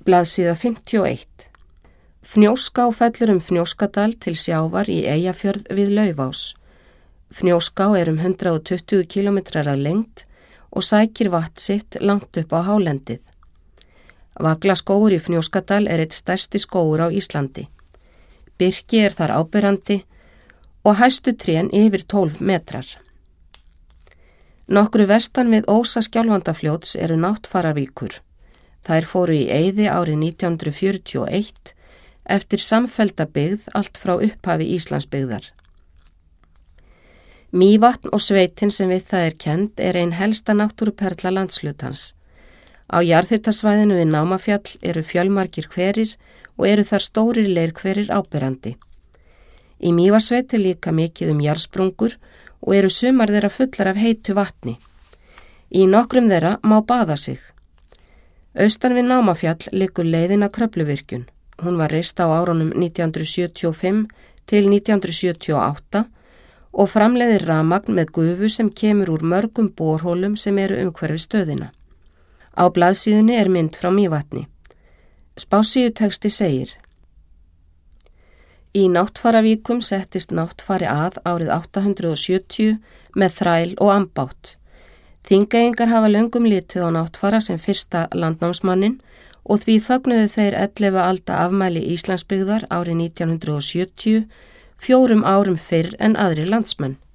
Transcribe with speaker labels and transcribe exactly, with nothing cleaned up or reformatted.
Speaker 1: Blaðsíða fimmtíu og eitt. Fnjóská fellur um Fnjóskadal til sjávar í Eyjafjörð við Laufás. Fnjóská er um hundrað og tuttugu kílómetrar að lengd og sækir vatn sitt langt upp á hálendið. Vaglaskógur í Fnjóskadal er eitt stærsti skógur á Íslandi. Birki er þar áberandi og hæstu trén yfir tólf metrar. Nokkru vestan við Ósa Skjálfandafljóts eru Náttfaravíkur. Þær fóru í eyði árið nítján hundruð fjörutíu og eitt eftir samfellda byggð allt frá upphafi Íslandsbyggðar. Mývatn og sveitin sem við það er kennd er ein helsta náttúruperla landshlutans. Á jarðhitasvæðinu við Námafjall eru fjölmargir hverir og eru þar stórir leirhverir áberandi. Í Mývatnssveit er líka mikið um jarðsprungur og eru sumar þeirra fullar af heitu vatni. Í nokkrum þeirra má baða sig. Austan við Námafjall liggur leiðina Kröfluvirkjun. Hún var reist á árunum nítján hundruð sjötíu og fimm til nítján hundruð sjötíu og átta og framleiðir rafmagn með gufu sem kemur úr mörgum borhólum sem eru umhverfi stöðina. Á blaðsíðunni er mynd frá Mývatni. Spássíutexti segir: Í Náttfaravíkum settist Náttfari að árið átta hundruð og sjötíu með þræl og ambátt. Þingeyingar hafa löngum litið á Náttfara sem fyrsta landnámsmannin og því fögnuðu þeir ellefu alda afmæli Íslandsbyggðar árið nítján hundruð og sjötíu, fjórum árum fyrr en aðrir landsmenn.